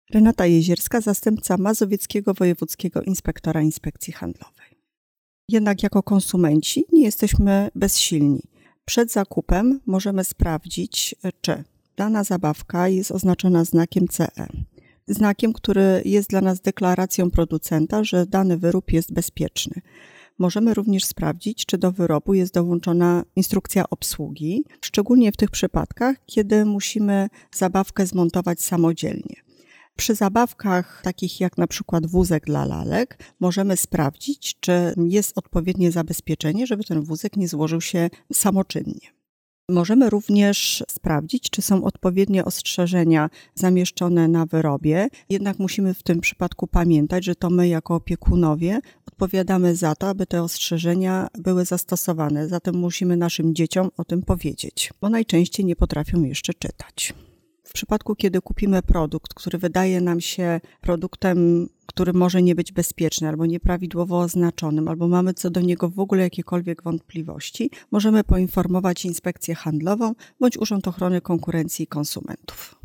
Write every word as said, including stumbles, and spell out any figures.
Renata Jezierska, zastępca Mazowieckiego Wojewódzkiego Inspektora Inspekcji Handlowej. Jednak jako konsumenci nie jesteśmy bezsilni. Przed zakupem możemy sprawdzić, czy dana zabawka jest oznaczona znakiem C E. Znakiem, który jest dla nas deklaracją producenta, że dany wyrób jest bezpieczny. Możemy również sprawdzić, czy do wyrobu jest dołączona instrukcja obsługi, szczególnie w tych przypadkach, kiedy musimy zabawkę zmontować samodzielnie. Przy zabawkach takich jak na przykład wózek dla lalek możemy sprawdzić, czy jest odpowiednie zabezpieczenie, żeby ten wózek nie złożył się samoczynnie. Możemy również sprawdzić, czy są odpowiednie ostrzeżenia zamieszczone na wyrobie, jednak musimy w tym przypadku pamiętać, że to my jako opiekunowie odpowiadamy za to, aby te ostrzeżenia były zastosowane, zatem musimy naszym dzieciom o tym powiedzieć, bo najczęściej nie potrafią jeszcze czytać. W przypadku, kiedy kupimy produkt, który wydaje nam się produktem, który może nie być bezpieczny albo nieprawidłowo oznaczonym, albo mamy co do niego w ogóle jakiekolwiek wątpliwości, możemy poinformować Inspekcję Handlową bądź Urząd Ochrony Konkurencji i Konsumentów.